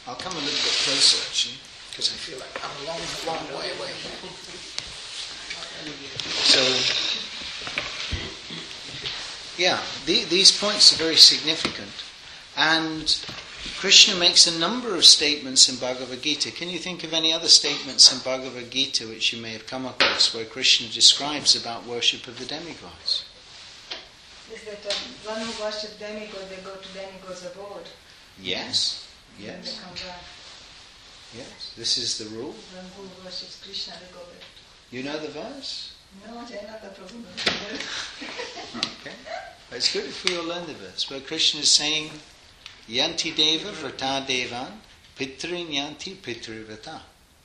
I'll come a little bit closer actually, because I feel like I'm a long way away. So, yeah, these points are very significant. And Krishna makes a number of statements in Bhagavad Gita. Can you think of any other statements in Bhagavad Gita which you may have come across where Krishna describes about worship of the demigods? Is that one who worships demigods, they go to demigods abode? Yes. And they come back. Yes, this is the rule. One who worships Krishna, they go back. You know the verse? No, Jayanatha Prabhu. Okay. It's good if we all learn the verse where Krishna is saying, Yanti deva vrata devan pitrin yanti pitri vrata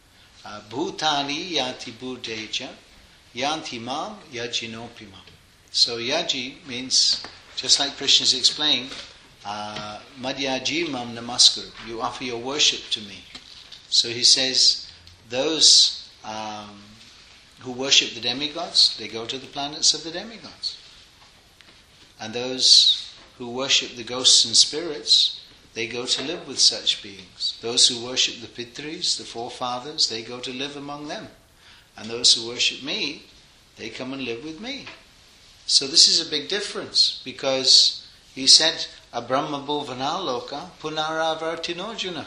bhutani yanti bhuteja yanti mam yajinopi mam. So yaji means, just like Krishna's explained, madhyaji mam namaskuru, you offer your worship to me. So he says, those who worship the demigods, they go to the planets of the demigods. And those who worship the ghosts and spirits, they go to live with such beings. Those who worship the Pitris, the forefathers, they go to live among them. And those who worship me, they come and live with me. So this is a big difference, because he said, Abrahma bhuvana loka punaravartinojuna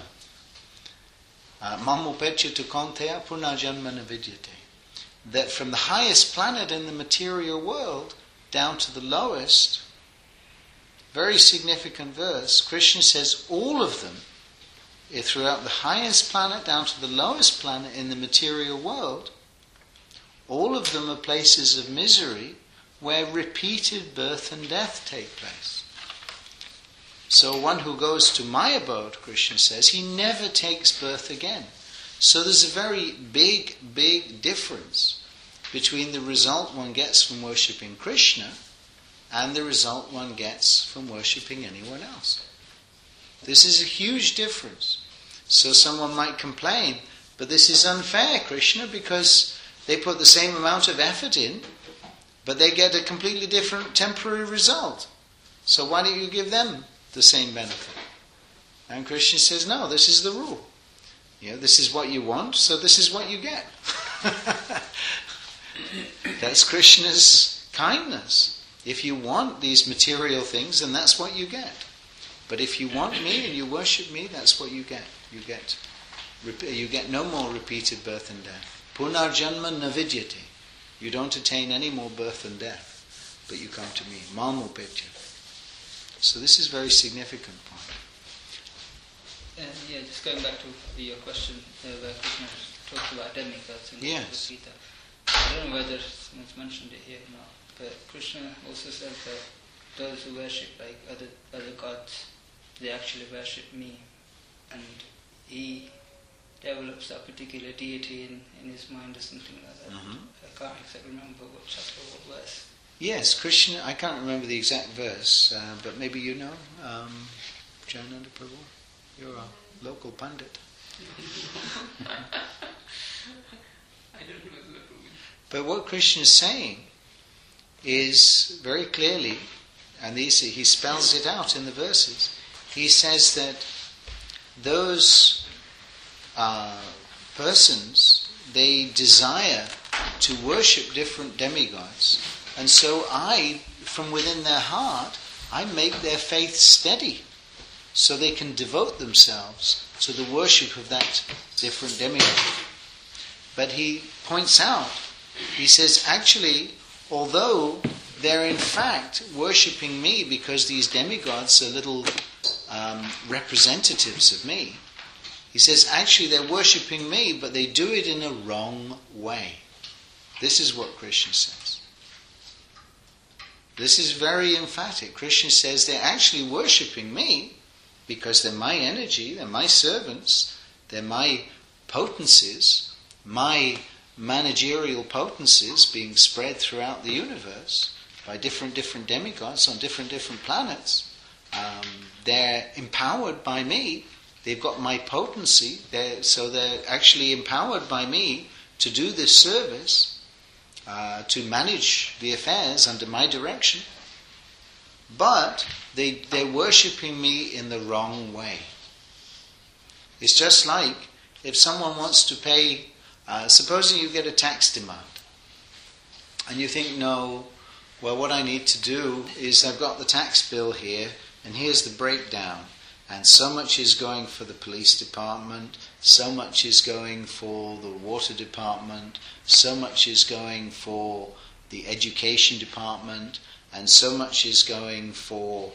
mamupechyata konteya punarjanmana vidyate. That from the highest planet in the material world down to the lowest, very significant verse, Krishna says all of them, throughout the highest planet down to the lowest planet in the material world, all of them are places of misery where repeated birth and death take place. So one who goes to my abode, Krishna says, he never takes birth again. So there's a very big difference between the result one gets from worshipping Krishna and the result one gets from worshipping anyone else. This is a huge difference. So someone might complain, but this is unfair, Krishna, because they put the same amount of effort in, but they get a completely different temporary result. So why don't you give them the same benefit? And Krishna says, no, this is the rule. This is what you want, so this is what you get. That's Krishna's kindness. If you want these material things, then that's what you get. But if you want me and you worship me, that's what you get. You get no more repeated birth and death. Punarjanma navidyate. You don't attain any more birth and death, but you come to me. Mamupetya. So this is a very significant point. Just going back to your question where Krishna talks about demigods in the Gita. I don't know whether someone's mentioned it here or not, but Krishna also says that those who worship like other gods, they actually worship me, and he develops that particular deity in his mind or something like that. Mm-hmm. I can't exactly remember what chapter or what verse. Yes, Krishna, I can't remember the exact verse, but maybe you know, Jayananda Prabhu, you're a local pundit. I don't remember. But what Krishna is saying is very clearly, and he spells it out in the verses, he says that those persons, they desire to worship different demigods, and so I, from within their heart, I make their faith steady, so they can devote themselves to the worship of that different demigod. But he points out, he says, actually, although they're in fact worshipping me because these demigods are little representatives of me, he says, actually they're worshipping me, but they do it in a wrong way. This is what Krishna says. This is very emphatic. Krishna says they're actually worshipping me because they're my energy, they're my servants, they're my potencies, my managerial potencies being spread throughout the universe by different demigods on different planets. They're empowered by me. They've got my potency. So they're actually empowered by me to do this service, to manage the affairs under my direction. But they're worshipping me in the wrong way. It's just like if someone wants to pay, supposing you get a tax demand, and you think, no, well, what I need to do is I've got the tax bill here, and here's the breakdown, and so much is going for the police department, so much is going for the water department, so much is going for the education department, and so much is going for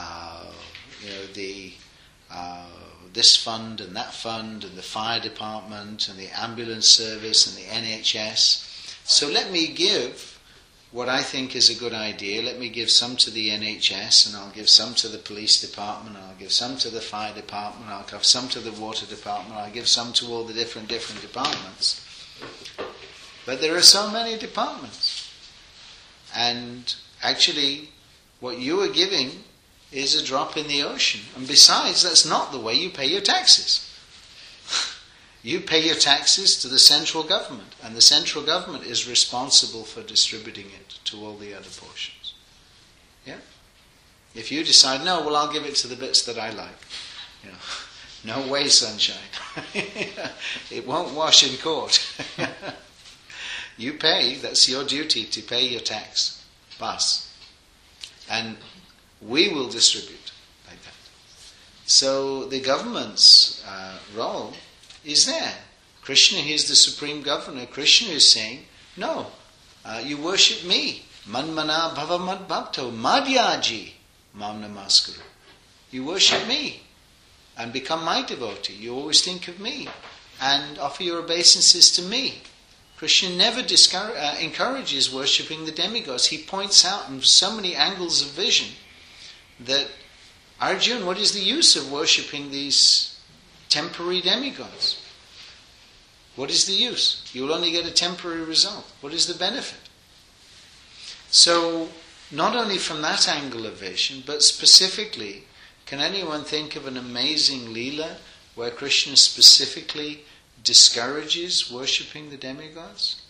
this fund and that fund and the fire department and the ambulance service and the NHS. So let me give what I think is a good idea. Let me give some to the NHS, and I'll give some to the police department, and I'll give some to the fire department, I'll give some to the water department, I'll give some to all the different departments. But there are so many departments. And actually, what you are giving is a drop in the ocean. And besides, that's not the way you pay your taxes. You pay your taxes to the central government, and the central government is responsible for distributing it to all the other portions. Yeah? If you decide, no, well, I'll give it to the bits that I like. No way, sunshine. It won't wash in court. You pay, that's your duty to pay your tax. Bas. And we will distribute like that. So the government's role is there. Krishna, he is the supreme governor. Krishna is saying, no, you worship me. Manmana bhava mad bhakto madhyaji mam namaskuru. You worship me and become my devotee. You always think of me and offer your obeisances to me. Krishna never encourages worshipping the demigods. He points out in so many angles of vision that, Arjuna, what is the use of worshipping these temporary demigods? What is the use? You will only get a temporary result. What is the benefit? So, not only from that angle of vision, but specifically, can anyone think of an amazing Leela where Krishna specifically discourages worshipping the demigods?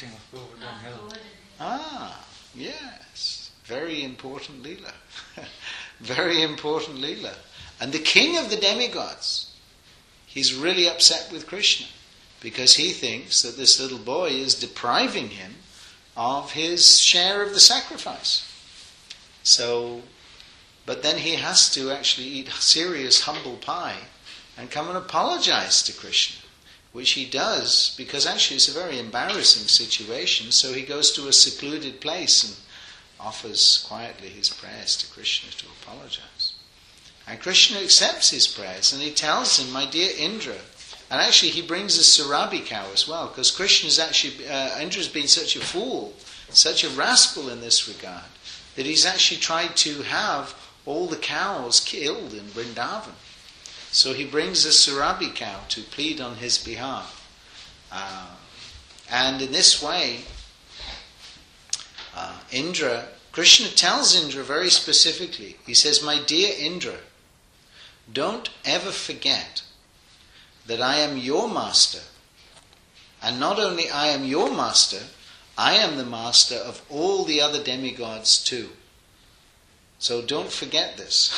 Yes. Very important Leela. Very important Leela. And the king of the demigods, he's really upset with Krishna because he thinks that this little boy is depriving him of his share of the sacrifice. So, but then he has to actually eat serious humble pie and come and apologize to Krishna, which he does because actually it's a very embarrassing situation. So he goes to a secluded place and offers quietly his prayers to Krishna to apologize. And Krishna accepts his prayers and he tells him, my dear Indra, and actually he brings a Surabhi cow as well, because Krishna's actually, Indra's been such a fool, such a rascal in this regard, that he's actually tried to have all the cows killed in Vrindavan. So he brings a Surabhi cow to plead on his behalf. And in this way, Krishna tells Indra very specifically, he says, my dear Indra, don't ever forget that I am your master, and not only I am your master, I am the master of all the other demigods too. So don't forget this.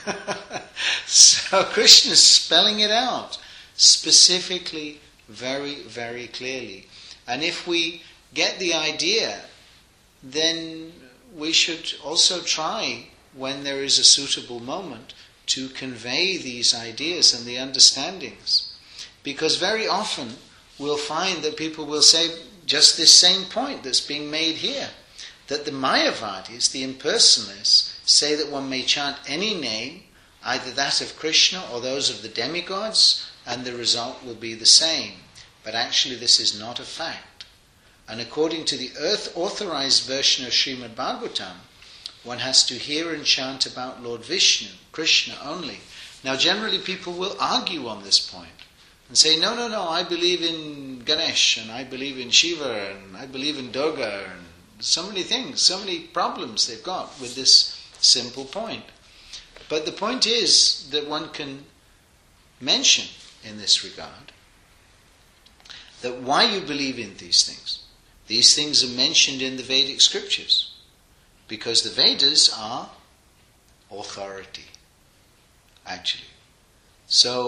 So Krishna is spelling it out specifically, very, very clearly. And if we get the idea, then we should also try, when there is a suitable moment, to convey these ideas and the understandings. Because very often we'll find that people will say just this same point that's being made here, that the Mayavadis, the impersonalists, say that one may chant any name, either that of Krishna or those of the demigods, and the result will be the same. But actually this is not a fact. And according to the authorized version of Srimad Bhagavatam, one has to hear and chant about Lord Vishnu, Krishna only. Now generally people will argue on this point and say, no, I believe in Ganesh, and I believe in Shiva, and I believe in Durga, and so many things, so many problems they've got with this simple point. But the point is that one can mention in this regard that why you believe in these things. These things are mentioned in the Vedic scriptures because the Vedas are authority, actually. So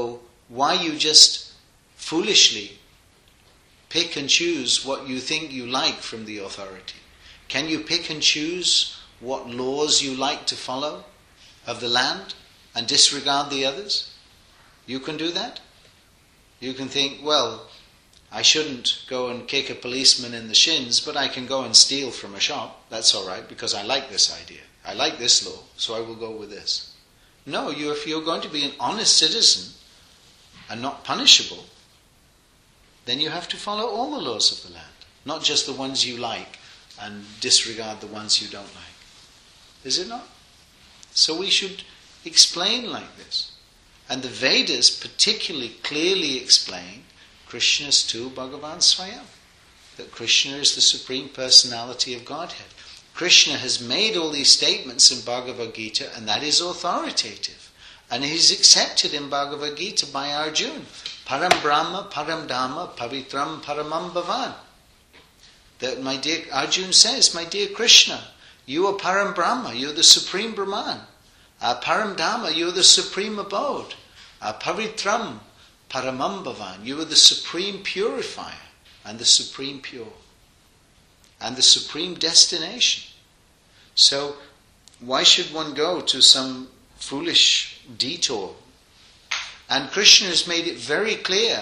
why you just foolishly pick and choose what you think you like from the authority. Can you pick and choose what laws you like to follow of the land and disregard the others? You can do that? You can think, well, I shouldn't go and kick a policeman in the shins, but I can go and steal from a shop. That's all right, because I like this idea. I like this law, so I will go with this. No, if you're going to be an honest citizen and not punishable, then you have to follow all the laws of the land, not just the ones you like and disregard the ones you don't like. Is it not? So we should explain like this. And the Vedas particularly clearly explain Krishna's tu Bhagavan Swayam, that Krishna is the Supreme Personality of Godhead. Krishna has made all these statements in Bhagavad Gita, and that is authoritative. And he's accepted in Bhagavad Gita by Arjuna. Param Brahma, Param Dhamma, Pavitram Paramam Bhavan. That my dear Arjuna says, my dear Krishna, you are Param Brahma, you're the Supreme Brahman. Param Dhamma, you're the Supreme Abode. Pavitram Paramam Bhavan, you are the Supreme Purifier and the Supreme Pure and the Supreme Destination. So why should one go to some foolish detour? And Krishna has made it very clear,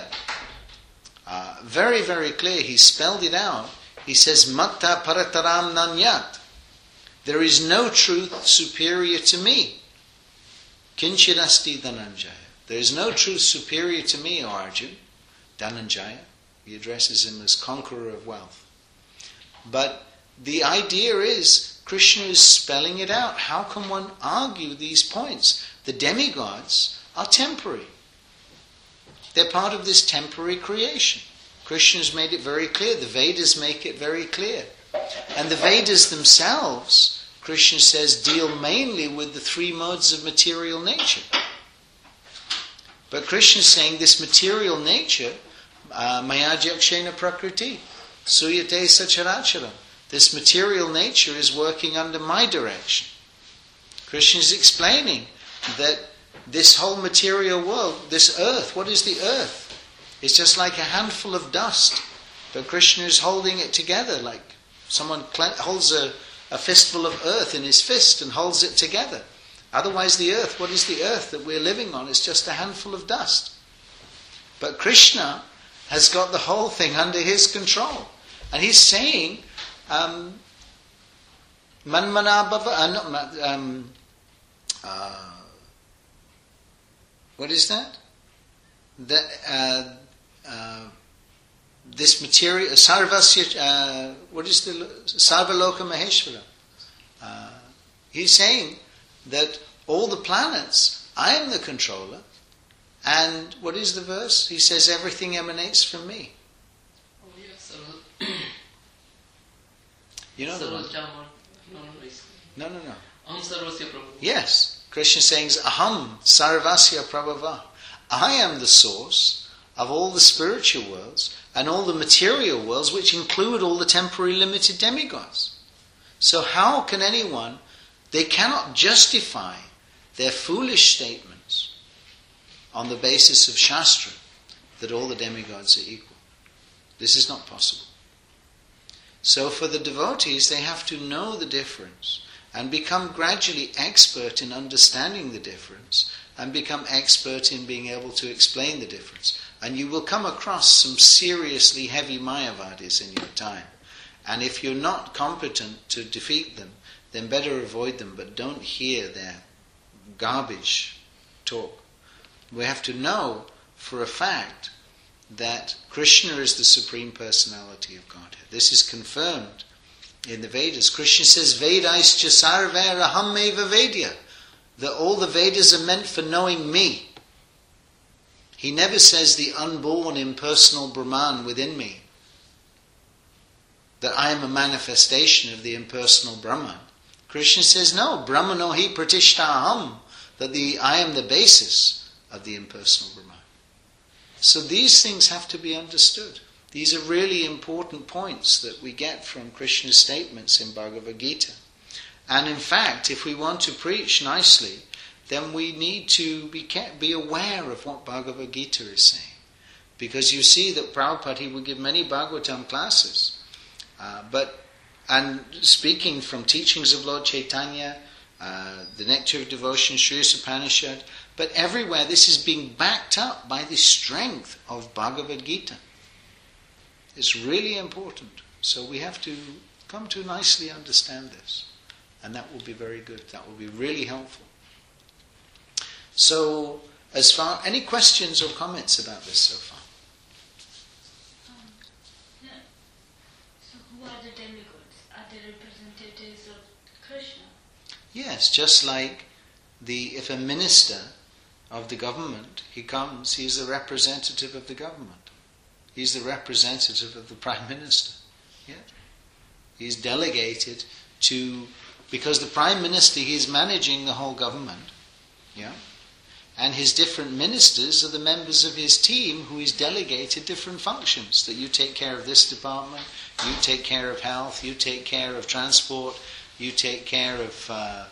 very, very clear. He spelled it out. He says, Matta Parataram Nanyat. There is no truth superior to me. Kinchidasti Dhananjaya. There is no truth superior to me, O Arjuna. Dhananjaya. He addresses him as conqueror of wealth. But the idea is, Krishna is spelling it out. How can one argue these points? The demigods are temporary. They're part of this temporary creation. Krishna has made it very clear. The Vedas make it very clear. And the Vedas themselves, Krishna says, deal mainly with the three modes of material nature. But Krishna is saying this material nature, maya jakshena prakriti, suyate sacharacharam. This material nature is working under my direction. Krishna is explaining that this whole material world, this earth, what is the earth? It's just like a handful of dust. But Krishna is holding it together like someone holds a fistful of earth in his fist and holds it together. Otherwise the earth, what is the earth that we're living on? It's just a handful of dust. But Krishna has got the whole thing under his control. And he's saying, Manmana Bhava, what is that? This material, Sarvasya, what is the Sarvaloka Maheshwara? He's saying that all the planets, I am the controller, and what is the verse? He says everything emanates from me. Oh yes, you know the one? No. Aham sarvasya prabhu. Yes, Krishna saying, Aham sarvasya prabhava. I am the source of all the spiritual worlds and all the material worlds, which include all the temporary limited demigods. So how can anyone, they cannot justify their foolish statements on the basis of Shastra that all the demigods are equal. This is not possible. So for the devotees, they have to know the difference and become gradually expert in understanding the difference and become expert in being able to explain the difference. And you will come across some seriously heavy Mayavadis in your time. And if you're not competent to defeat them, then better avoid them, but don't hear their garbage talk. We have to know for a fact that Krishna is the Supreme Personality of Godhead. This is confirmed in the Vedas. Krishna says, Vedaischa sarver aham eva vedya, that all the Vedas are meant for knowing me. He never says the unborn impersonal Brahman within me, that I am a manifestation of the impersonal Brahman. Krishna says, no, Brahmano hi pratishtaham, that I am the basis of the impersonal Brahman. So these things have to be understood. These are really important points that we get from Krishna's statements in Bhagavad Gita. And in fact, if we want to preach nicely, then we need to be aware of what Bhagavad Gita is saying. Because you see that Prabhupada, he would give many Bhagavatam classes. And speaking from teachings of Lord Chaitanya, the Nectar of Devotion, Sri Upanishad, but everywhere this is being backed up by the strength of Bhagavad Gita. It's really important. So we have to come to nicely understand this. And that will be very good. That will be really helpful. So, any questions or comments about this so far? So who are the demigods? Are they representatives of Krishna? Yes, just like if a minister of the government, he comes, he's the representative of the government. He's the representative of the Prime Minister. Yeah? He's delegated because the Prime Minister, he's managing the whole government. Yeah? And his different ministers are the members of his team who he's delegated different functions. That you take care of this department, you take care of health, you take care of transport, you take care of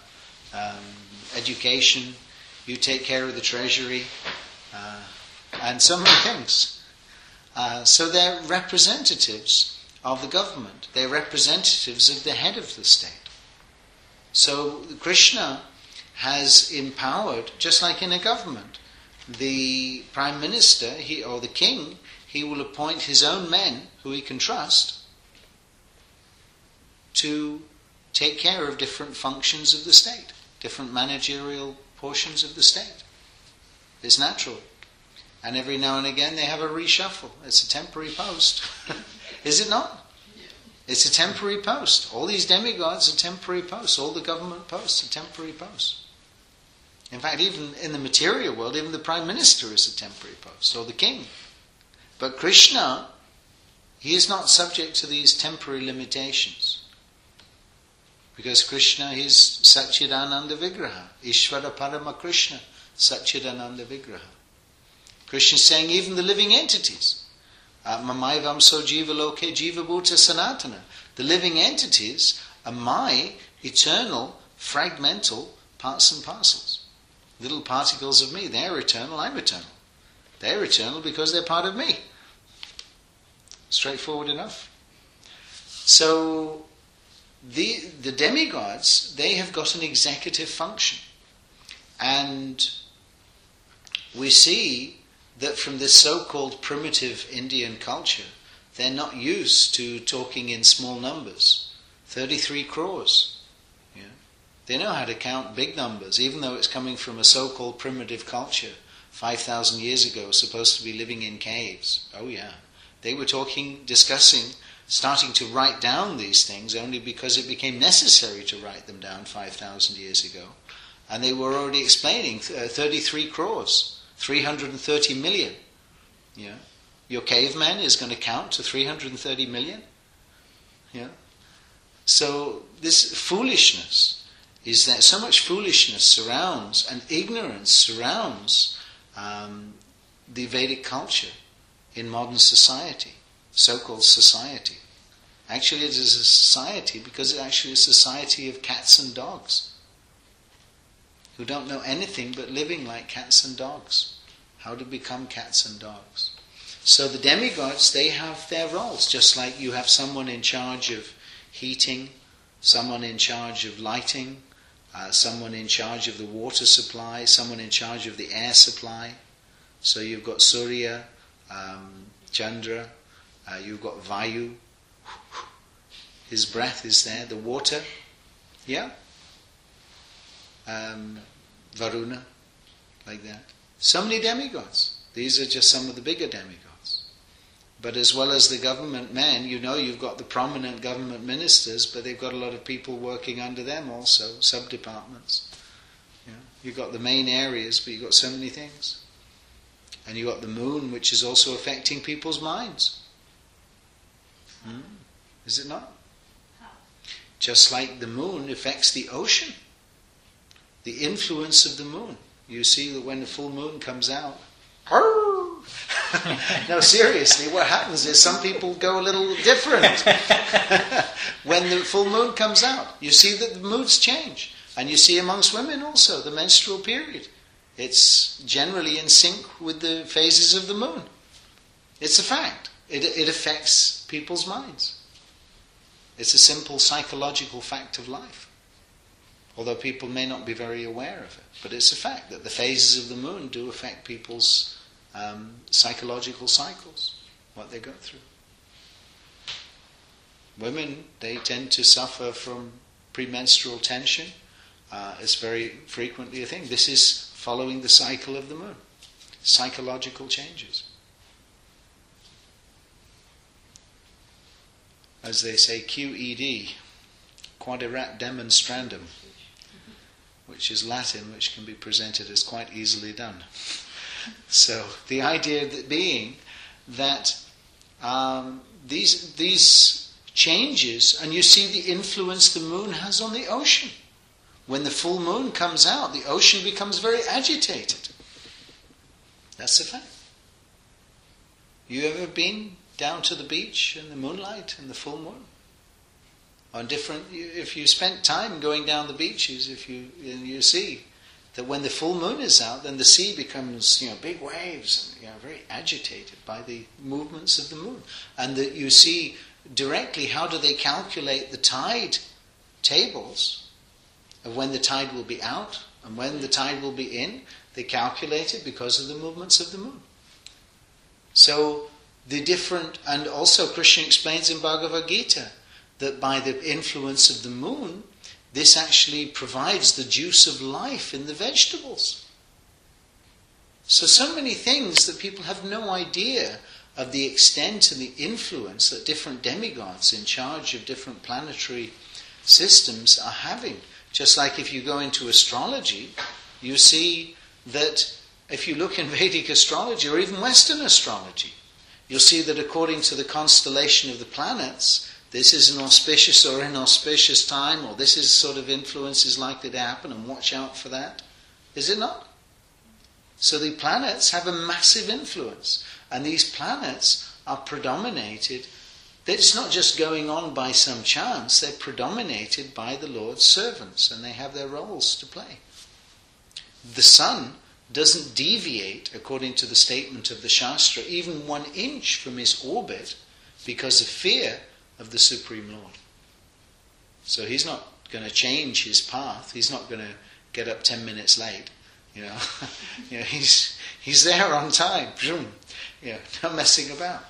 education, you take care of the treasury, and so many things. So they're representatives of the government. They're representatives of the head of the state. So Krishna has empowered, just like in a government, the Prime Minister or the King, he will appoint his own men who he can trust to take care of different functions of the state, different managerial portions of the state. It's natural. And every now and again they have a reshuffle. It's a temporary post. Is it not? It's a temporary post. All these demigods are temporary posts. All the government posts are temporary posts. In fact, even in the material world, even the Prime Minister is a temporary post, or the King. But Krishna, he is not subject to these temporary limitations. Because Krishna is Satchidananda Vigraha. Ishvara Parama Krishna, Satchidananda Vigraha. Krishna is saying even the living entities. Mamaivam so jiva loke jiva bhuta sanatana. The living entities are my eternal, fragmental parts and parcels. Little particles of me. They're eternal, I'm eternal. They're eternal because they're part of me. Straightforward enough. So, the demigods, they have got an executive function. And we see that from this so-called primitive Indian culture, they're not used to talking in small numbers. 33 crores. Yeah. They know how to count big numbers, even though it's coming from a so-called primitive culture 5,000 years ago, supposed to be living in caves. Oh yeah. They were discussing, starting to write down these things only because it became necessary to write them down 5,000 years ago. And they were already explaining 33 crores. 330 million. Yeah. Your caveman is going to count to 330 million. Yeah. So this foolishness is that so much foolishness surrounds and ignorance surrounds the Vedic culture in modern society, so-called society. Actually it is a society because it's actually a society of cats and dogs, who don't know anything but living like cats and dogs. How to become cats and dogs. So the demigods, they have their roles, just like you have someone in charge of heating, someone in charge of lighting, someone in charge of the water supply, someone in charge of the air supply. So you've got Surya, Chandra, you've got Vayu, his breath is there, the water, yeah? Varuna, like that. So many demigods. These are just some of the bigger demigods. But as well as the government men, you've got the prominent government ministers, but they've got a lot of people working under them also, sub-departments. You've got the main areas, but you've got so many things. And you've got the moon, which is also affecting people's minds. Is it not? Just like the moon affects the ocean. The influence of the moon. You see that when the full moon comes out, no, seriously, what happens is some people go a little different when the full moon comes out. You see that the moods change. And you see amongst women also, the menstrual period. It's generally in sync with the phases of the moon. It's a fact. It affects people's minds. It's a simple psychological fact of life. Although people may not be very aware of it. But it's a fact that the phases of the moon do affect people's psychological cycles, what they go through. Women, they tend to suffer from premenstrual tension. It's very frequently a thing. This is following the cycle of the moon. Psychological changes. As they say, QED, quaderat demonstrandum, which is Latin, which can be presented as quite easily done. So the idea being that these changes, and you see the influence the moon has on the ocean. When the full moon comes out, the ocean becomes very agitated. That's a fact. You ever been down to the beach in the moonlight and the full moon? If you spent time going down the beaches, you see that when the full moon is out, then the sea becomes big waves and very agitated by the movements of the moon, and that you see directly how do they calculate the tide tables of when the tide will be out and when the tide will be in. They calculate it because of the movements of the moon. So and also Krishna explains in Bhagavad Gita that by the influence of the moon, this actually provides the juice of life in the vegetables. So many things that people have no idea of the extent and the influence that different demigods in charge of different planetary systems are having. Just like if you go into astrology, you see that if you look in Vedic astrology or even Western astrology, you'll see that according to the constellation of the planets, this is an auspicious or inauspicious time, or this is sort of influence is likely to happen, and watch out for that. Is it not? So the planets have a massive influence, and these planets are predominated. It's not just going on by some chance, they're predominated by the Lord's servants, and they have their roles to play. The sun doesn't deviate, according to the statement of the Shastra, even 1 inch from his orbit because of fear of the Supreme Lord. So he's not going to change his path. He's not going to get up 10 minutes late. He's there on time. No messing about.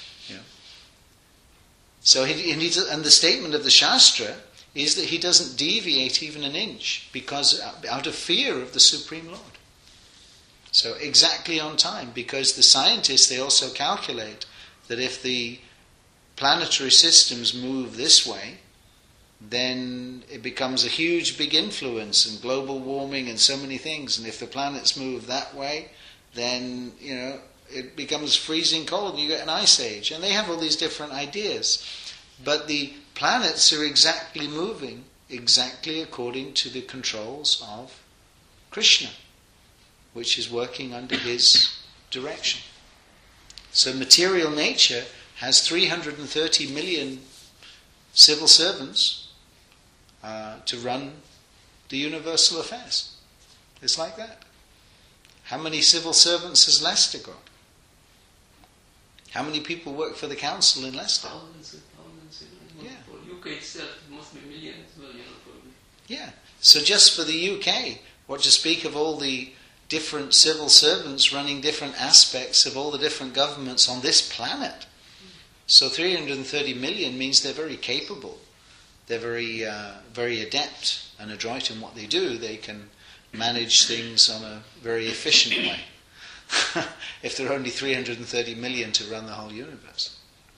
So and the statement of the Shastra is that he doesn't deviate even 1 inch because out of fear of the Supreme Lord. So exactly on time, because the scientists, they also calculate that if the planetary systems move this way, then it becomes a huge, big influence and global warming and so many things. And if the planets move that way, then, it becomes freezing cold and you get an ice age. And they have all these different ideas. But the planets are exactly moving exactly according to the controls of Krishna, which is working under his direction. So material nature has 330 million civil servants to run the universal affairs. It's like that. How many civil servants has Leicester got? How many people work for the council in Leicester? Thousands. Yeah. For UK itself, it must be millions. Probably. Yeah. So just for the UK, what to speak of all the different civil servants running different aspects of all the different governments on this planet. So 330 million means they're very capable. They're very, very adept and adroit in what they do. They can manage things on a very efficient way. If there are only 330 million to run the whole universe.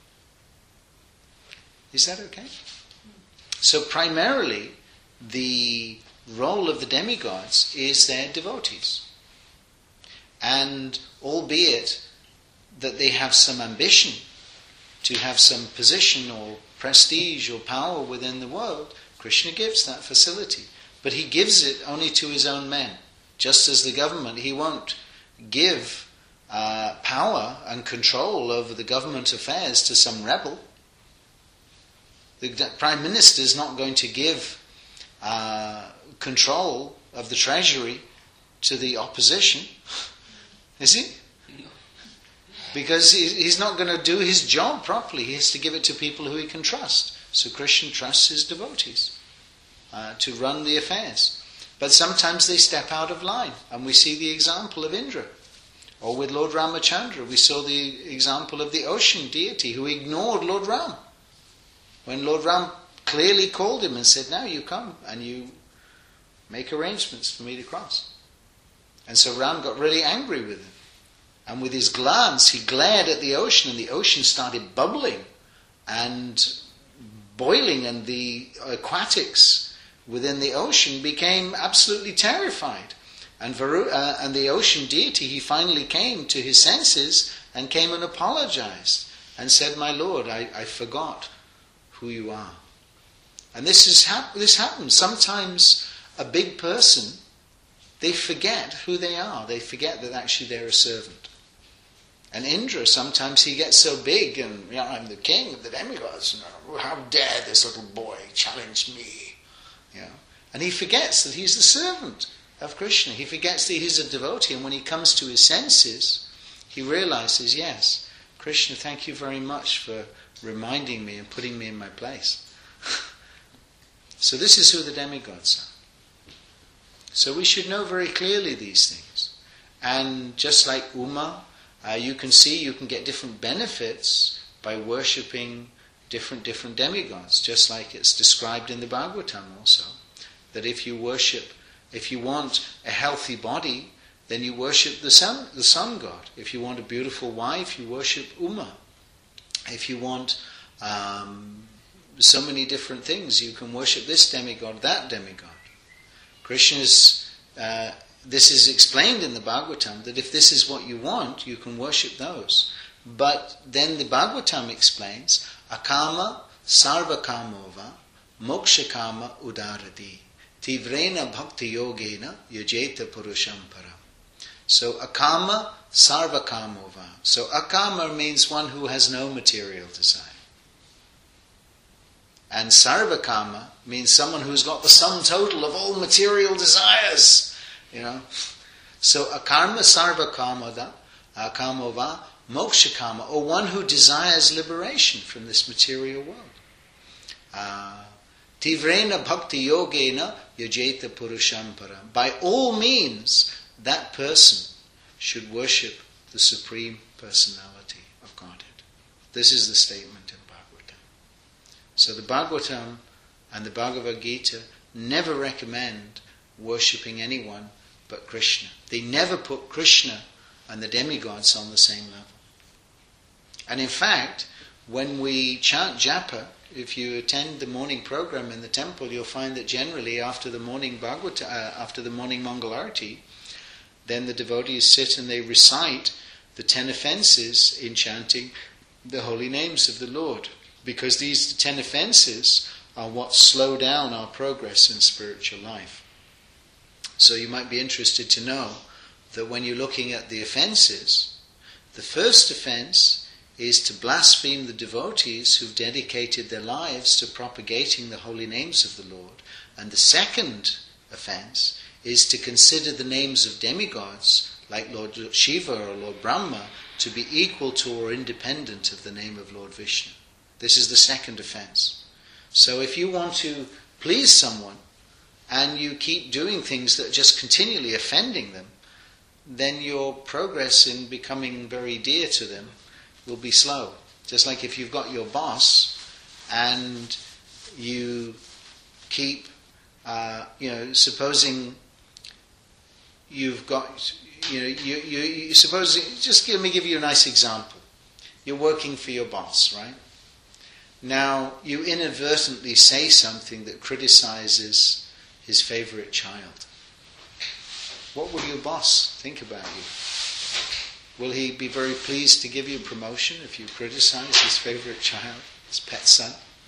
Is that okay? So primarily, the role of the demigods is their devotees. And albeit that they have some ambition to have some position or prestige or power within the world, Krishna gives that facility. But he gives it only to his own men. Just as the government, he won't give power and control over the government affairs to some rebel. The Prime Minister is not going to give control of the treasury to the opposition, is he? No. Because he's not going to do his job properly. He has to give it to people who he can trust. So Krishna trusts his devotees to run the affairs. But sometimes they step out of line, and we see the example of Indra. Or with Lord Ramachandra, we saw the example of the ocean deity who ignored Lord Ram. When Lord Ram clearly called him and said, now you come and you make arrangements for me to cross. And so Ram got really angry with him. And with his glance, he glared at the ocean, and the ocean started bubbling and boiling, and the aquatics within the ocean became absolutely terrified. And the ocean deity, he finally came to his senses and came and apologized and said, my Lord, I forgot who you are. And this happens. Sometimes a big person, they forget who they are. They forget that actually they're a servant. And Indra, sometimes he gets so big and, I'm the king of the demigods. How dare this little boy challenge me? And he forgets that he's the servant of Krishna. He forgets that he's a devotee, and when he comes to his senses, he realizes, yes, Krishna, thank you very much for reminding me and putting me in my place. So this is who the demigods are. So we should know very clearly these things. And just like Uma, you can get different benefits by worshipping different demigods, just like it's described in the Bhagavatam also. That if you want a healthy body, then you worship the sun god. If you want a beautiful wife, you worship Uma. If you want so many different things, you can worship this demigod, that demigod. Krishna's, this is explained in the Bhagavatam, that if this is what you want, you can worship those. But then the Bhagavatam explains, akama sarvakamova mokshakama udarati. Tivrena bhakti yogena yajeta purusham param. So akama sarvakamova. So akama means one who has no material desire. And sarvakama means someone who's got the sum total of all material desires. So akarma sarvakamada, akamova mokshakama, or one who desires liberation from this material world. Tivrena bhakti yogena yajeta purusham param. By all means, that person should worship the Supreme Personality of Godhead. This is the statement in Bhagavatam. So the Bhagavatam and the Bhagavad Gita never recommend worshipping anyone but Krishna. They never put Krishna and the demigods on the same level. And in fact, when we chant japa, if you attend the morning program in the temple, you'll find that generally after the morning after the morning Mangalarti, then the devotees sit and they recite the 10 offences in chanting the holy names of the Lord. Because these 10 offences are what slow down our progress in spiritual life. So you might be interested to know that when you're looking at the offences, the first offence is to blaspheme the devotees who've dedicated their lives to propagating the holy names of the Lord. And the second offence is to consider the names of demigods, like Lord Shiva or Lord Brahma, to be equal to or independent of the name of Lord Vishnu. This is the second offence. So if you want to please someone, and you keep doing things that are just continually offending them, then your progress in becoming very dear to them will be slow. Just like if you've got your boss and you keep, supposing you've got, supposing, just let me give you a nice example. You're working for your boss, right? Now, you inadvertently say something that criticizes his favorite child. What will your boss think about you? Will he be very pleased to give you a promotion if you criticize his favorite child, his pet son?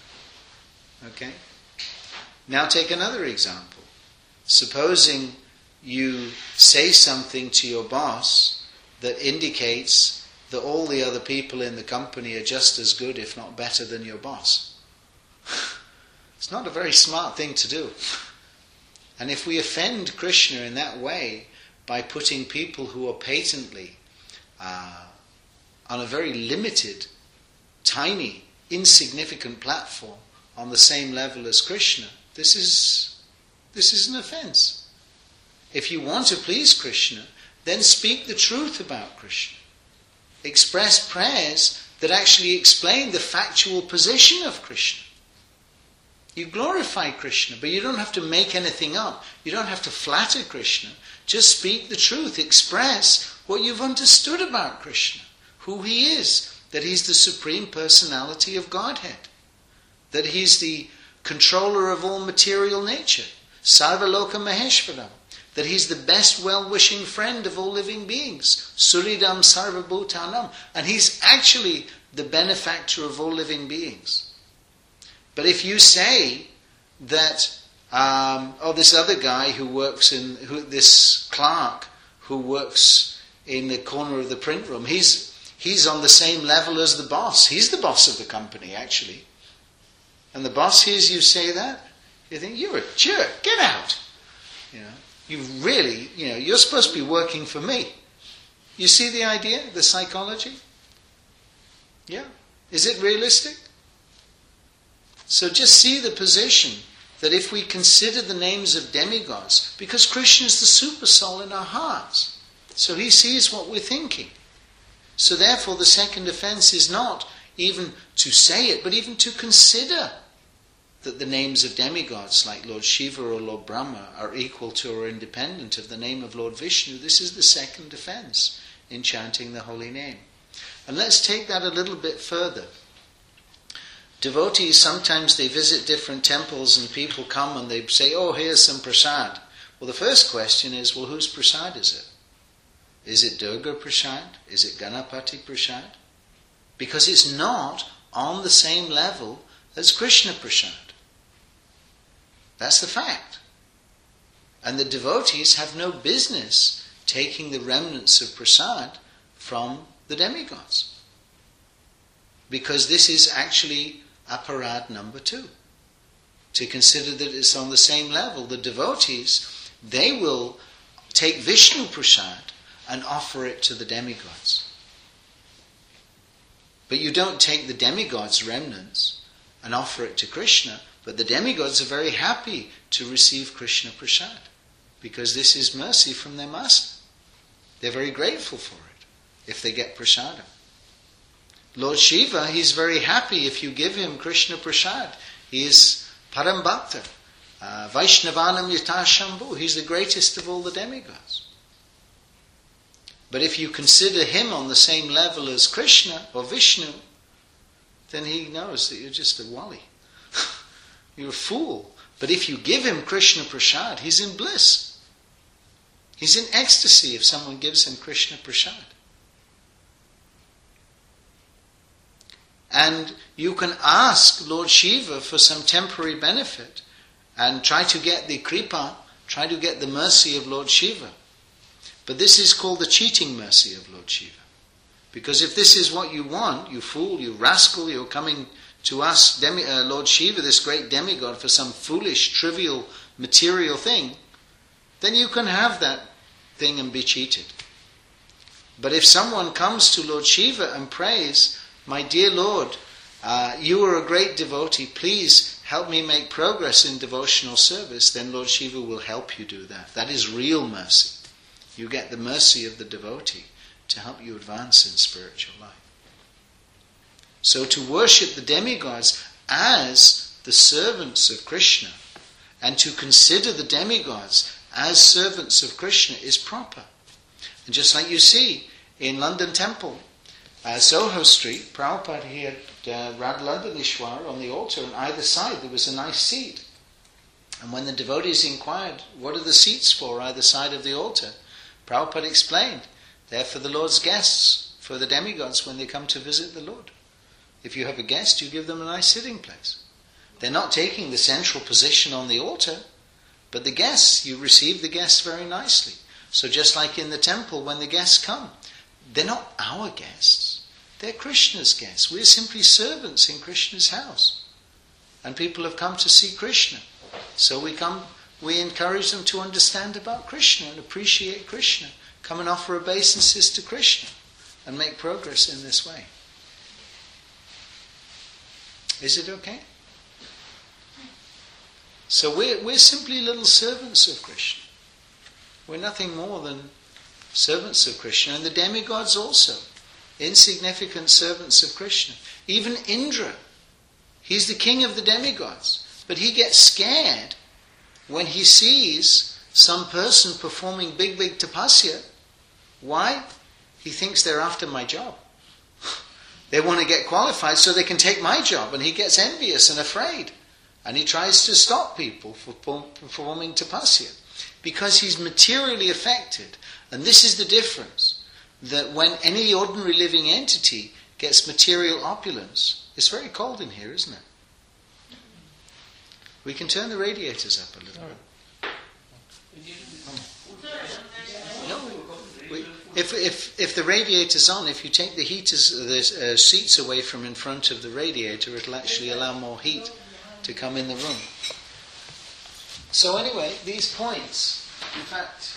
Okay? Now take another example. Supposing you say something to your boss that indicates that all the other people in the company are just as good, if not better, than your boss. It's not a very smart thing to do. And if we offend Krishna in that way by putting people who are patently on a very limited, tiny, insignificant platform on the same level as Krishna, this is an offense. If you want to please Krishna, then speak the truth about Krishna. Express prayers that actually explain the factual position of Krishna. You glorify Krishna, but you don't have to make anything up. You don't have to flatter Krishna. Just speak the truth. Express what you've understood about Krishna. Who he is. That he's the Supreme Personality of Godhead. That he's the controller of all material nature. Sarvaloka Maheshwaram. That he's the best well-wishing friend of all living beings. Suridam Sarvabhutanam. And he's actually the benefactor of all living beings. But if you say that, this other guy who works this clerk who works in the corner of the print room, he's on the same level as the boss. He's the boss of the company, actually. And the boss hears you say that, you think, you're a jerk, get out. You're supposed to be working for me. You see the idea, the psychology? Yeah. Is it realistic? So just see the position that if we consider the names of demigods, because Krishna is the super soul in our hearts, so he sees what we're thinking. So therefore the second offense is not even to say it, but even to consider that the names of demigods like Lord Shiva or Lord Brahma are equal to or independent of the name of Lord Vishnu. This is the second offense in chanting the holy name. And let's take that a little bit further. Devotees, sometimes they visit different temples and people come and they say, oh, here's some prasad. Well, the first question is, well, whose prasad is it? Is it Durga prasad? Is it Ganapati prasad? Because it's not on the same level as Krishna prasad. That's the fact. And the devotees have no business taking the remnants of prasad from the demigods. Because this is actually aparad number 2. To consider that it's on the same level. The devotees, they will take Vishnu prasad and offer it to the demigods. But you don't take the demigods' remnants and offer it to Krishna, but the demigods are very happy to receive Krishna prasad because this is mercy from their master. They're very grateful for it if they get prasadam. Lord Shiva, he's very happy if you give him Krishna prasad. He is Param Bhakta, Vaishnavanam Yata Shambhu. He's the greatest of all the demigods. But if you consider him on the same level as Krishna or Vishnu, then he knows that you're just a wali. You're a fool. But if you give him Krishna prasad, he's in bliss. He's in ecstasy if someone gives him Krishna prasad. And you can ask Lord Shiva for some temporary benefit and try to get the kripa, try to get the mercy of Lord Shiva. But this is called the cheating mercy of Lord Shiva. Because if this is what you want, you fool, you rascal, you're coming to us, Lord Shiva, this great demigod, for some foolish, trivial, material thing, then you can have that thing and be cheated. But if someone comes to Lord Shiva and prays, my dear Lord, you are a great devotee, please help me make progress in devotional service, then Lord Shiva will help you do that. That is real mercy. You get the mercy of the devotee to help you advance in spiritual life. So to worship the demigods as the servants of Krishna and to consider the demigods as servants of Krishna is proper. And just like you see in London Temple, Soho Street, Prabhupada, he had Radhalandalishwar on the altar, and either side there was a nice seat. And when the devotees inquired, what are the seats for either side of the altar? Prabhupada explained, they're for the Lord's guests, for the demigods when they come to visit the Lord. If you have a guest, you give them a nice sitting place. They're not taking the central position on the altar, but the guests, you receive the guests very nicely. So just like in the temple, when the guests come, they're not our guests. They're Krishna's guests. We're simply servants in Krishna's house. And people have come to see Krishna. So we come we encourage them to understand about Krishna and appreciate Krishna. Come and offer obeisances to Krishna and make progress in this way. Is it okay? So we're simply little servants of Krishna. We're nothing more than servants of Krishna, and the demigods also, insignificant servants of Krishna. Even Indra, he's the king of the demigods, but he gets scared when he sees some person performing big tapasya. Why? He thinks they're after my job. They want to get qualified so they can take my job, and he gets envious and afraid. And he tries to stop people from performing tapasya because he's materially affected. And this is the difference, that when any ordinary living entity gets material opulence, it's very cold in here, isn't it? We can turn the radiators up a little bit. No, if the radiator's on, if you take the heaters, the seats away from in front of the radiator, it'll actually allow more heat to come in the room. So anyway, these points, in fact,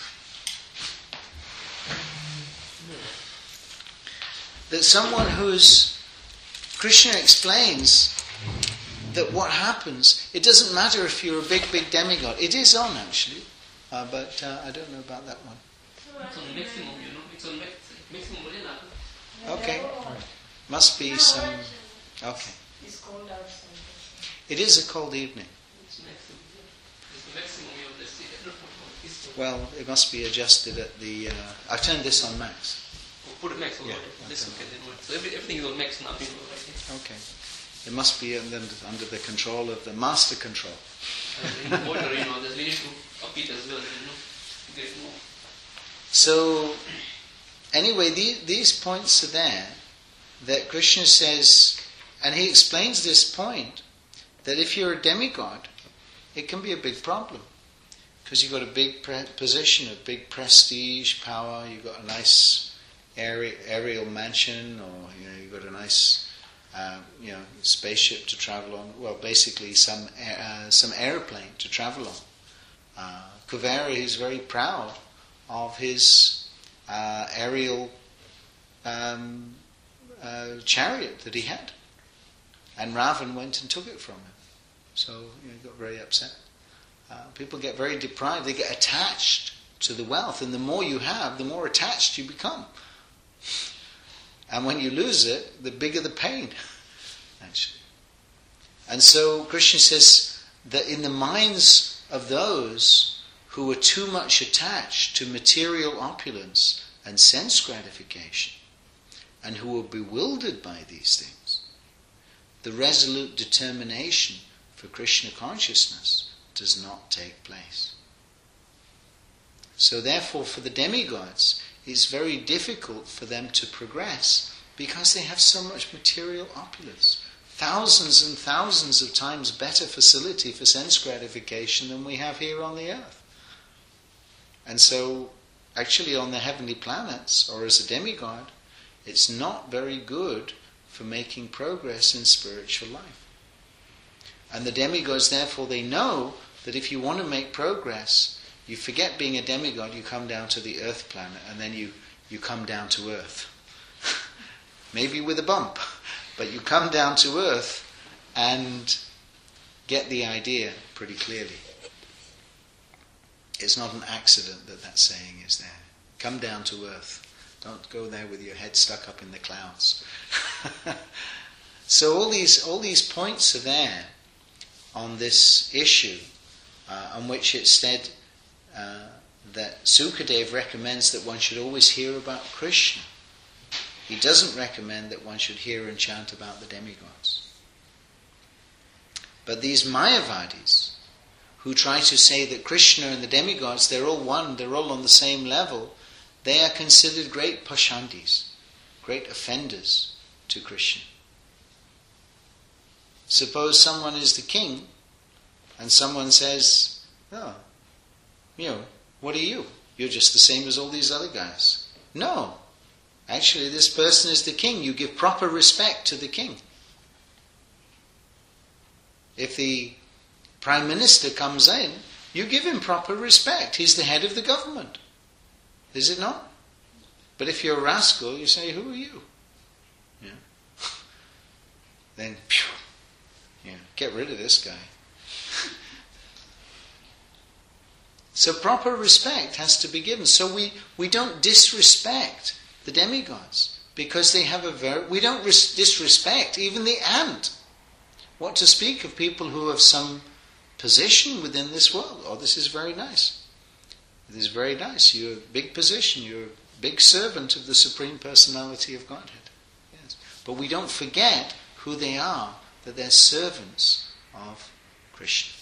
that someone who's, Krishna explains that what happens, it doesn't matter if you're a big demigod. It is on actually, but I don't know about that one. It's on maximum, it's on maximum. Okay, must be some, okay. It's cold outside. It is a cold evening. It's maximum of the sea. Well, it must be adjusted at the, I've turned this on max. Put it max on this. Okay, so everything is on max now. Okay. It must be under the control of the master control. Water, there's we need to up it as well, get more. So, anyway, these points are there that Krishna says, and he explains this point, that if you're a demigod, it can be a big problem. Because you've got a big position, a big prestige, power, you've got a nice aerial mansion, or you've got a nice spaceship to travel on. Well, basically some airplane to travel on. Kuvera is very proud of his aerial chariot that he had, and Ravan went and took it from him. So he got very upset. People get very deprived. They get attached to the wealth, and the more you have, the more attached you become. And when you lose it, the bigger the pain, actually. And so Krishna says that in the minds of those who are too much attached to material opulence and sense gratification, and who are bewildered by these things, the resolute determination for Krishna consciousness does not take place. So therefore, for the demigods, it's very difficult for them to progress because they have so much material opulence. Thousands and thousands of times better facility for sense gratification than we have here on the earth. And so, actually on the heavenly planets, or as a demigod, it's not very good for making progress in spiritual life. And the demigods, therefore, they know that if you want to make progress, you forget being a demigod, you come down to the earth planet, and then you come down to earth. Maybe with a bump, but you come down to earth and get the idea pretty clearly. It's not an accident that saying is there. Come down to earth. Don't go there with your head stuck up in the clouds. So all these points are there on this issue, on which it's said that Sukadev recommends that one should always hear about Krishna. He doesn't recommend that one should hear and chant about the demigods. But these Mayavadis, who try to say that Krishna and the demigods, they're all one, they're all on the same level, they are considered great pashandis, great offenders to Krishna. Suppose someone is the king, and someone says, "Oh, what are you? You're just the same as all these other guys." No, actually this person is the king. You give proper respect to the king. If the Prime Minister comes in you give him proper respect. He's the head of the government. Is it not? But if you're a rascal, you say, who are you? Yeah. Then, get rid of this guy. So proper respect has to be given. So we don't disrespect the demigods because they have we don't disrespect even the ant. What to speak of people who have some position within this world? Oh, this is very nice. This is very nice. You're a big position. You're a big servant of the Supreme Personality of Godhead. Yes. But we don't forget who they are, that they're servants of Krishna.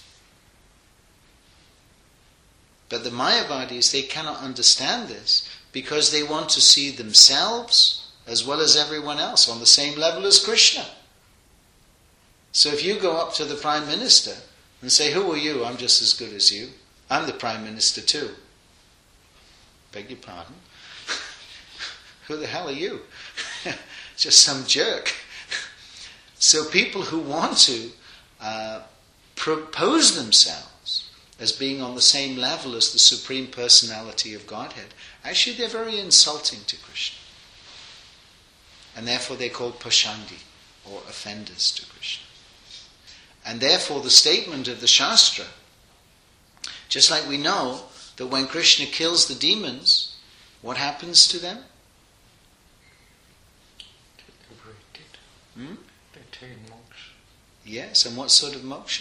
But the Mayavadis, they cannot understand this because they want to see themselves as well as everyone else on the same level as Krishna. So if you go up to the Prime Minister and say, who are you? I'm just as good as you. I'm the Prime Minister too. Beg your pardon? Who the hell are you? Just some jerk. So people who want to propose themselves as being on the same level as the Supreme Personality of Godhead, actually they're very insulting to Krishna. And therefore they're called Pashandi, or offenders to Krishna. And therefore the statement of the Shastra, just like we know that when Krishna kills the demons, what happens to them? Liberated. They attain moksha. Yes, and what sort of moksha?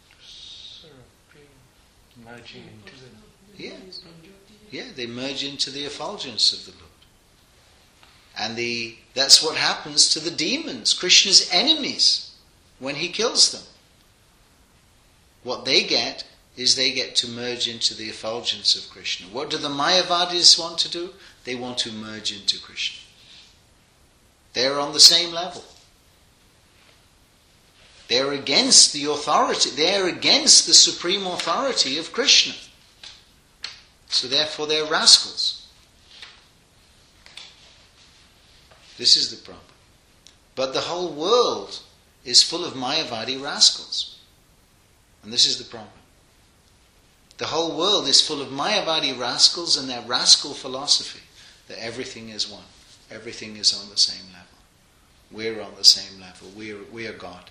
Merging into they merge into the effulgence of the Lord. And that's what happens to the demons, Krishna's enemies, when he kills them. What they get is they get to merge into the effulgence of Krishna. What do the Mayavadis want to do? They want to merge into Krishna. They're on the same level. They're against the authority. They're against the supreme authority of Krishna. So therefore they're rascals. This is the problem. But the whole world is full of Mayavadi rascals. And this is the problem. The whole world is full of Mayavadi rascals and their rascal philosophy that everything is one. Everything is on the same level. We're on the same level. We are God.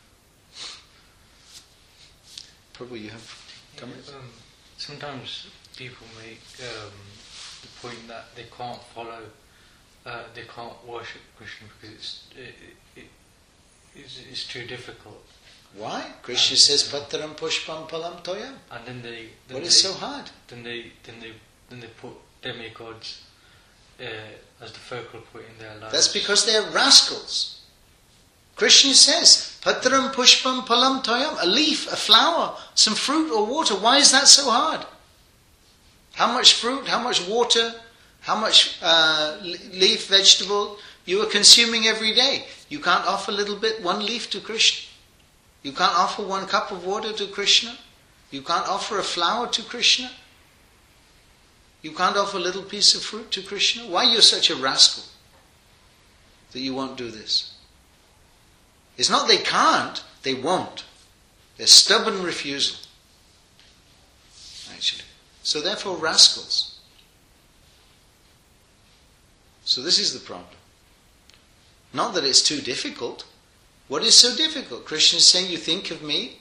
Prabhu, you have comments? Sometimes people make the point that they can't follow, they can't worship Krishna because it's too difficult. Why? Krishna says, "Patram pushpam palam toyam." And then what is so hard? Then they put demigods as the focal point in their lives. That's because they're rascals. Krishna says, "Patram pushpam palam toyam." A leaf, a flower, some fruit or water. Why is that so hard? How much fruit? How much water? How much leaf, vegetable you are consuming every day? You can't offer a little bit, one leaf to Krishna. You can't offer 1 cup of water to Krishna. You can't offer a flower to Krishna. You can't offer a little piece of fruit to Krishna. Why are you such a rascal that you won't do this? It's not they can't, they won't. They're stubborn refusal. Actually. So therefore rascals. So this is the problem. Not that it's too difficult. What is so difficult? Krishna is saying, you think of me,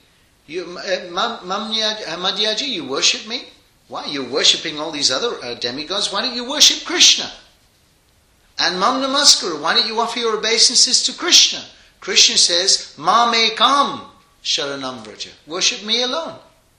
Madhyaji, you worship me? Why? You're worshipping all these other demigods. Why don't you worship Krishna? And Mam Namaskara, why don't you offer your obeisances to Krishna? Krishna says, Ma me kam sharanam vraja. Worship me alone.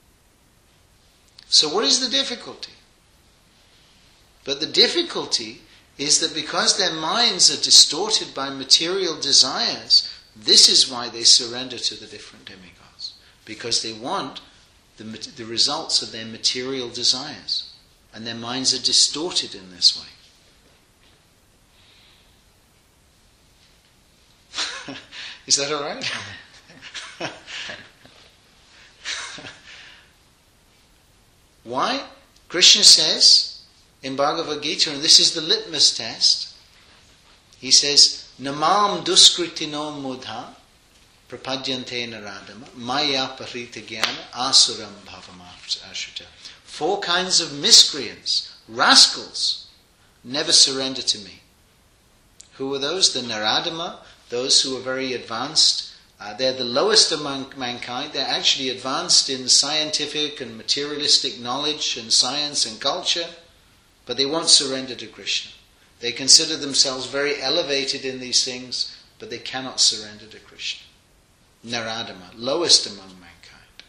So what is the difficulty? But the difficulty is that because their minds are distorted by material desires, this is why they surrender to the different demigods. Because they want the results of their material desires. And their minds are distorted in this way. Is that all right? Why? Krishna says in Bhagavad Gita, and this is the litmus test, he says, Namam duskritino mudha prapadyante naradama, maya parita jnana, asuram bhavam ashrita. 4 kinds of miscreants, rascals, never surrender to me. Who are those? The naradama, those who are very advanced. They're the lowest among mankind. They're actually advanced in scientific and materialistic knowledge and science and culture, but they won't surrender to Krishna. They consider themselves very elevated in these things, but they cannot surrender to Krishna. Naradama, lowest among mankind.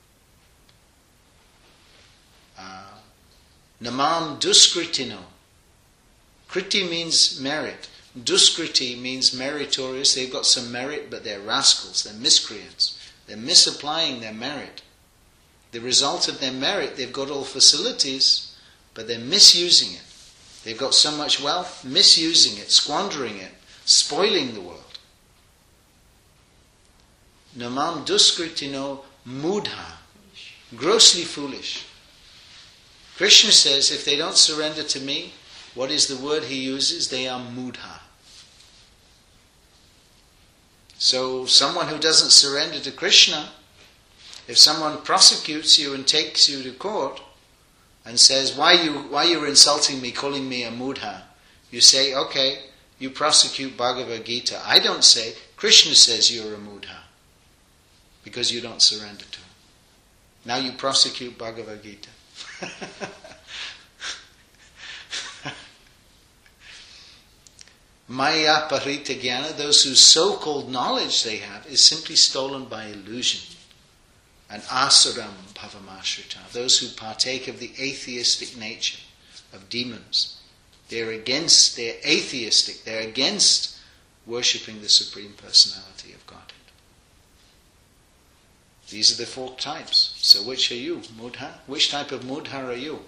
Namam duskritino. Kriti means merit. Duskriti means meritorious. They've got some merit, but they're rascals, they're miscreants. They're misapplying their merit. The result of their merit, they've got all facilities, but they're misusing it. They've got so much wealth, misusing it, squandering it, spoiling the world. Namam duskritino mudha, grossly foolish. Krishna says if they don't surrender to me, what is the word he uses? They are mudha. So someone who doesn't surrender to Krishna, if someone prosecutes you and takes you to court and says, why you're insulting me, calling me a mudha? You say, okay, you prosecute Bhagavad Gita. I don't say, Krishna says you're a mudha because you don't surrender to him. Now you prosecute Bhagavad Gita. Maya parita jnana, those whose so-called knowledge they have is simply stolen by illusion. And asuram bhavamashrita, those who partake of the atheistic nature of demons. They're atheistic, they're against worshipping the Supreme Personality of Godhead. These are the 4 types. So which are you, mudha? Which type of mudha are you?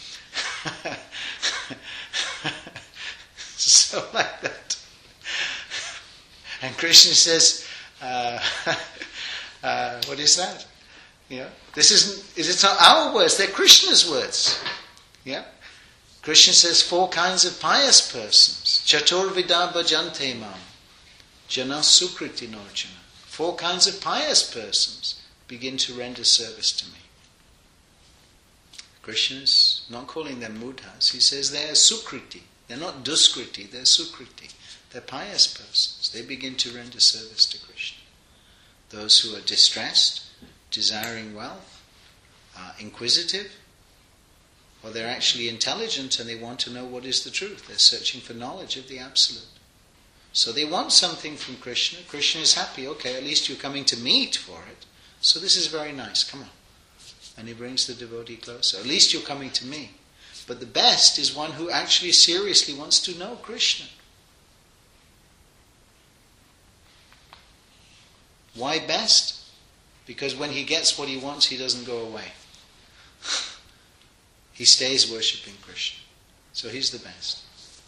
So like that. And Krishna says, what is that? Yeah. It's not our words, they're Krishna's words. Yeah. Krishna says 4 kinds of pious persons. Chaturvida bhajante mam. Jana sukriti norjana. 4 kinds of pious persons begin to render service to me. Krishna is not calling them mudhas. He says they are sukriti. They're not duskriti, they're sukriti. They're pious persons. They begin to render service to Krishna. Those who are distressed, desiring wealth, inquisitive, or they're actually intelligent and they want to know what is the truth. They're searching for knowledge of the Absolute. So they want something from Krishna. Krishna is happy. Okay, at least you're coming to meet for it. So this is very nice. Come on. And he brings the devotee closer. At least you're coming to me. But the best is one who actually seriously wants to know Krishna. Why best? Because when he gets what he wants, he doesn't go away. He stays worshipping Krishna. So he's the best.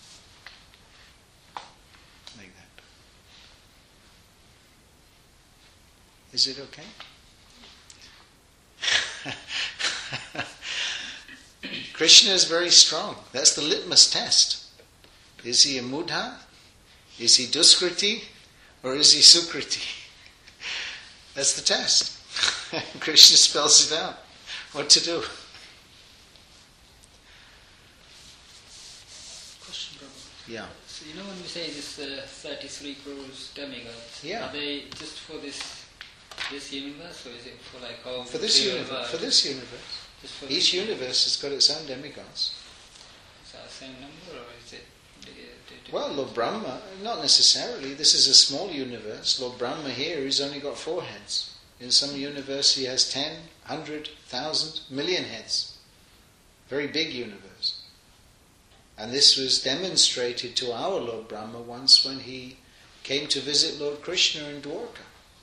Like that. Is it okay? Krishna is very strong. That's the litmus test. Is he a mudha? Is he duskriti? Or is he sukriti? That's the test. Krishna spells it out. What to do. Question, Prabhu. Yeah. So you know when we say this 33 crores demigods, Yeah. are they just for this universe, or is it for like all For this universe. For this universe. Just for Each universe has got its own demigods. Is that the same number, or is it? Well, Lord Brahma, not necessarily. This is a small universe. Lord Brahma here, he's only got 4 heads. In some universe he has 10, 100, 1,000, million heads. Very big universe. And this was demonstrated to our Lord Brahma once when he came to visit Lord Krishna in Dwarka.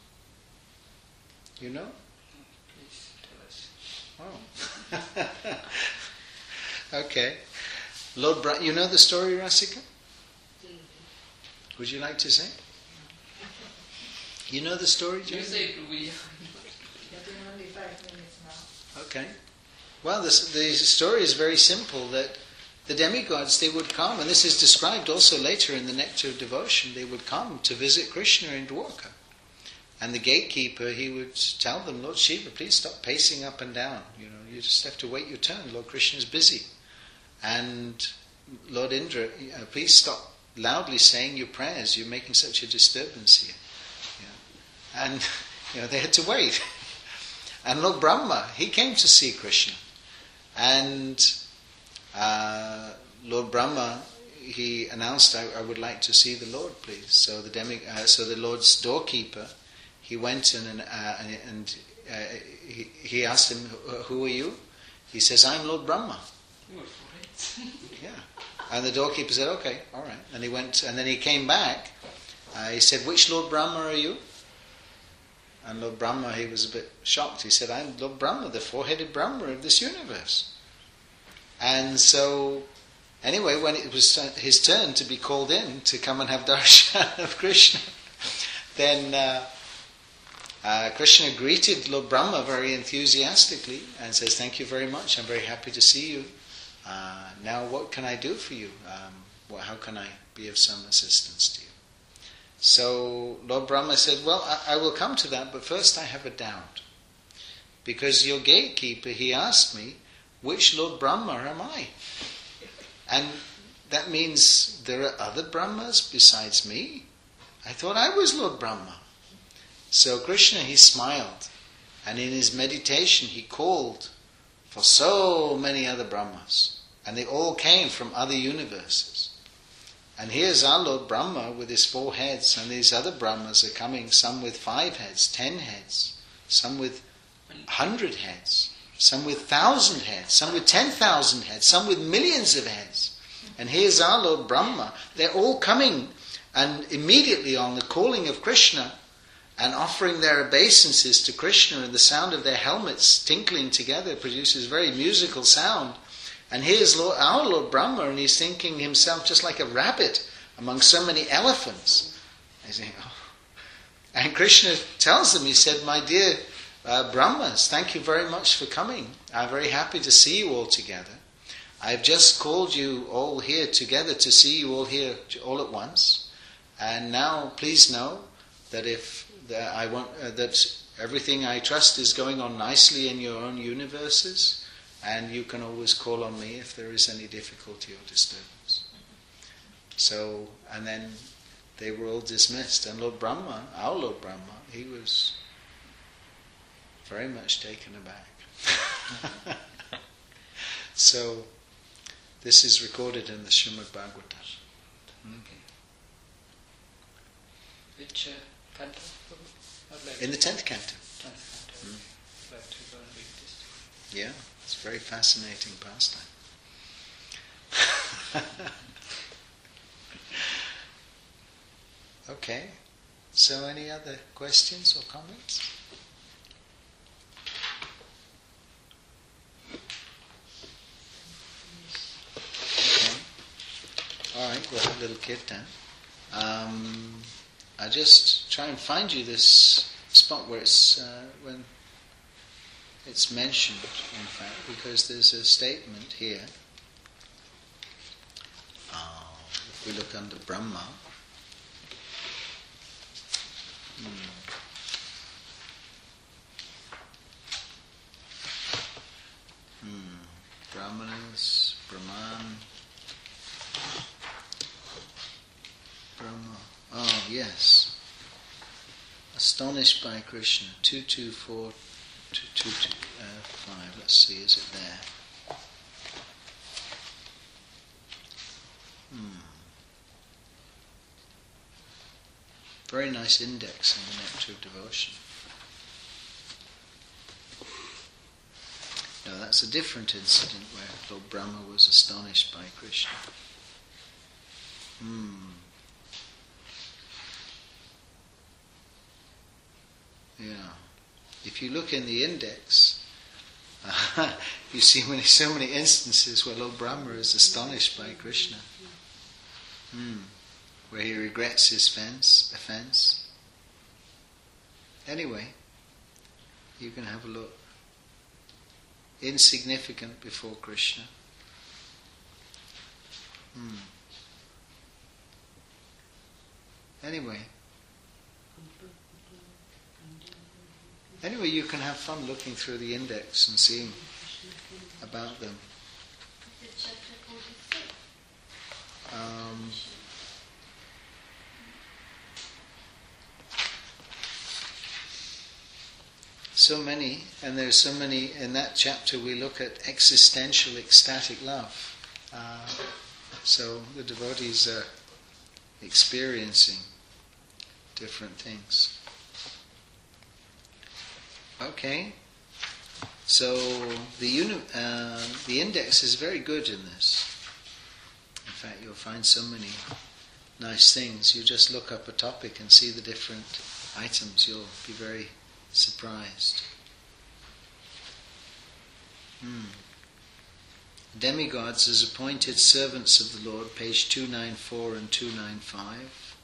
You know? Please tell us. Oh. Okay. You know the story, Rasika? Would you like to say? You know the story, You Jane? say it, we. But in only 5 minutes now. Okay. Well, the story is very simple, that the demigods, they would come, and this is described also later in the Nectar of Devotion, they would come to visit Krishna in Dwarka. And the gatekeeper, he would tell them, Lord Shiva, please stop pacing up and down. You just have to wait your turn. Lord Krishna is busy. And Lord Indra, please stop loudly saying your prayers. You're making such a disturbance here. And they had to wait. And Lord Brahma, he came to see Krishna. And Lord Brahma, he announced, I would like to see the Lord, please. So the Lord's doorkeeper, he went and he asked him, who are you? He says, I'm Lord Brahma. Yeah. And the doorkeeper said, okay, all right. And he went, and then he came back. He said, which Lord Brahma are you? And Lord Brahma, he was a bit shocked. He said, I'm Lord Brahma, the four-headed Brahma of this universe. And so, anyway, when it was his turn to be called in to come and have darshan of Krishna, then Krishna greeted Lord Brahma very enthusiastically and says, thank you very much, I'm very happy to see you. Now what can I do for you? How can I be of some assistance to you? So Lord Brahma said, well, I will come to that, but first I have a doubt. Because your gatekeeper, he asked me, which Lord Brahma am I? And that means there are other Brahmas besides me? I thought I was Lord Brahma. So Krishna, he smiled, and in his meditation he called for so many other Brahmas, and they all came from other universes. And here's our Lord Brahma with his 4 heads, and these other Brahmas are coming, some with 5 heads, 10 heads, some with 100 heads, some with 1,000 heads, some with 10,000 heads, some with millions of heads. And here's our Lord Brahma. They're all coming, and immediately on the calling of Krishna, and offering their obeisances to Krishna, and the sound of their helmets tinkling together produces very musical sound. And here's our Lord Brahma, and he's thinking himself just like a rabbit among so many elephants. And Krishna tells them, he said, my dear Brahmas, thank you very much for coming. I'm very happy to see you all together. I've just called you all here together to see you all here all at once. And now please know that that everything I trust is going on nicely in your own universes, and you can always call on me if there is any difficulty or disturbance. So, and then they were all dismissed, and Lord Brahma, our Lord Brahma, he was very much taken aback. So, this is recorded in the Srimad Bhagavatam. Okay. Which canto? In the 10th canto. 10th canto. I'd like to go and read this. Yeah, it's a very fascinating pastime. Okay, so any other questions or comments? Okay. All right, we'll have a little kirtan. I'll just try and find you this spot where it's when it's mentioned, in fact, because there's a statement here. If we look under Brahma, Brahmanas, Brahman, Brahma. Oh, yes. Astonished by Krishna. 224 to 225. Let's see, is it there? Very nice index in the Nectar of Devotion. No, that's a different incident where Lord Brahma was astonished by Krishna. Yeah. If you look in the index, you see so many instances where Lord Brahma is astonished by Krishna. Where he regrets his offense. Anyway, you can have a look. Insignificant before Krishna. Anyway. Anyway, you can have fun looking through the index and seeing about them. Is it chapter 46? So many, and there's so many. In that chapter we look at existential ecstatic love. So the devotees are experiencing different things. Okay, so the index is very good in this. In fact, you'll find so many nice things. You just look up a topic and see the different items. You'll be very surprised. Demigods as appointed servants of the Lord, page 294 and 295.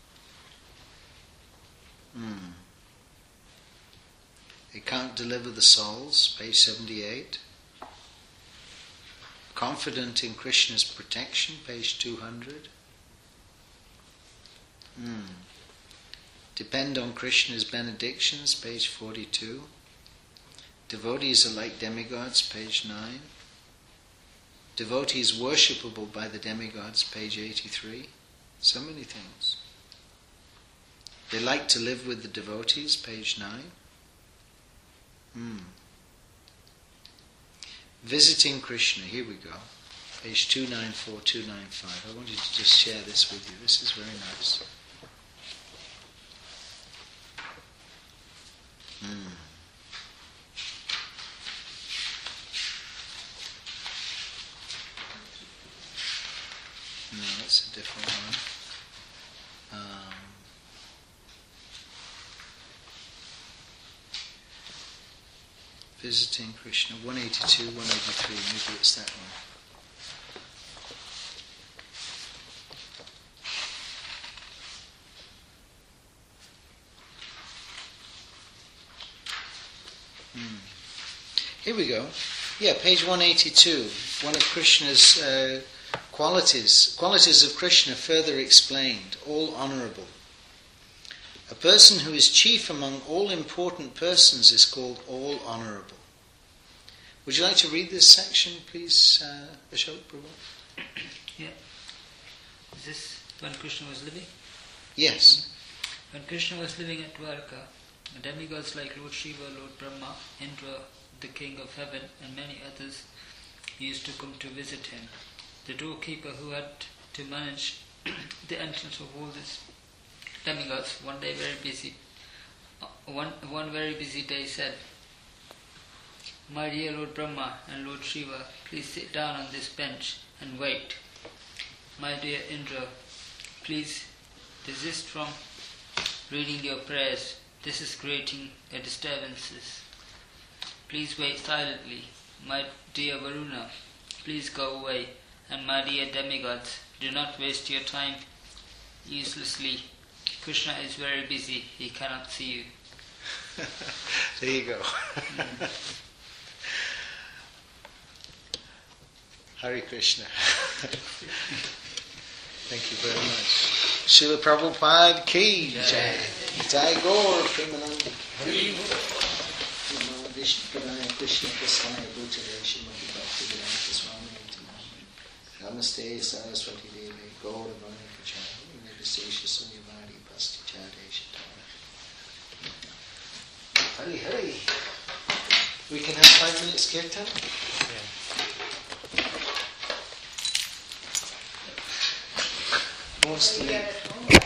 They can't deliver the souls, page 78. Confident in Krishna's protection, page 200. Depend on Krishna's benedictions, page 42. Devotees are like demigods, page 9. Devotees worshipable by the demigods, page 83. So many things. They like to live with the devotees, page 9. Visiting Krishna, here we go. Page 294, 295. I wanted to just share this with you. This is very nice. No, that's a different one. Visiting Krishna, 182, 183, maybe it's that one. Here we go. Yeah, page 182. One of Krishna's qualities of Krishna further explained, all honourable. A person who is chief among all important persons is called all honourable. Would you like to read this section, please, Ashok Prabhu? Yeah. Is this when Krishna was living? Yes. When Krishna was living at Dwarka, demigods like Lord Shiva, Lord Brahma, Indra, the king of heaven, and many others used to come to visit him. The doorkeeper who had to manage the entrance of all these demigods, one very busy day said, "My dear Lord Brahma and Lord Shiva, please sit down on this bench and wait. My dear Indra, please desist from reading your prayers. This is creating a disturbances. Please wait silently. My dear Varuna, please go away. And my dear demigods, do not waste your time uselessly. Krishna is very busy. He cannot see you." There you go. Hare Krishna. Thank you very much. Srila Prabhupada ki jai. Jai Gaur Premanand. Vishnu Pranaya Krishna Prasthaya Bhutale Srimati Bhaktivedanta Swami Namaste Saraswati Devi Gaur Vani Prachara Nirvisesha Sunyavari Pasti Chade Shatara. Hari Hari. We can have 5 minutes kirtan? Are you Mostly. at home?